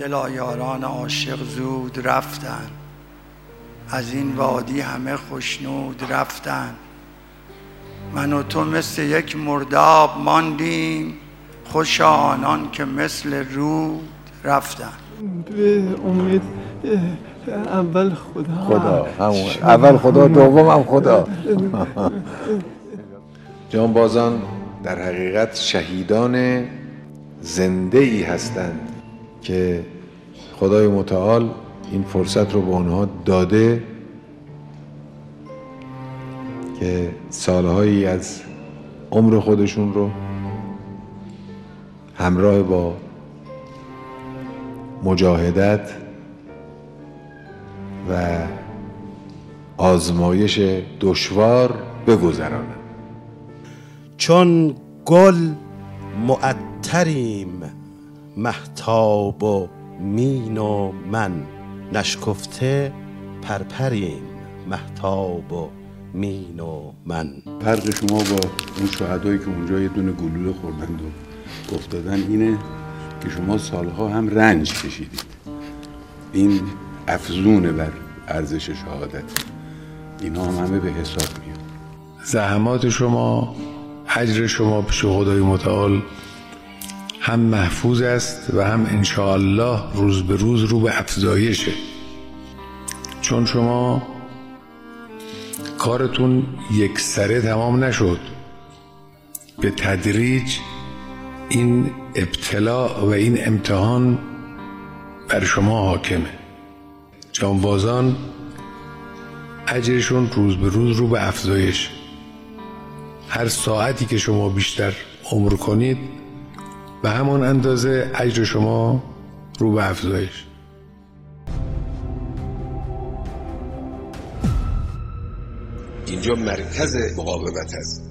دلا یاران عاشق زود رفتن، از این وادی همه خوشنود رفتن. من و تو مثل یک مرداب ماندیم، خوشا آنان که مثل رود رفتن. به امید اول خدا همون اول خدا دوم هم خدا. جانبازان در حقیقت شهیدان زنده ای هستند که خدای متعال این فرصت رو به اونها داده که سالهایی از عمر خودشون رو همراه با مجاهدت و آزمایش دشوار بگذرانند. چون گل معطریم مهتاب و مین و من، نشکفته پرپریم مهتاب و مین و من. فرق شما با اون شهدایی که اونجا یه دونه گلوله خوردند و افتادن اینه که شما سالها هم رنج کشیدید. این افزونه بر ارزش شهادت. اینا هم همه به حساب میاد. زحمات شما، اجر شما پیش خدای متعال هم محفوظ است و هم انشاءالله روز به روز رو به افزایشه. چون شما کارتون یک سره تمام نشد، به تدریج این ابتلا و این امتحان بر شما حاکمه. جانبازان اجرشون روز به روز رو به افزایش. هر ساعتی که شما بیشتر عمر کنید به همان اندازه اجر شما رو به افزایش. اینجا مرکز مقاومت است.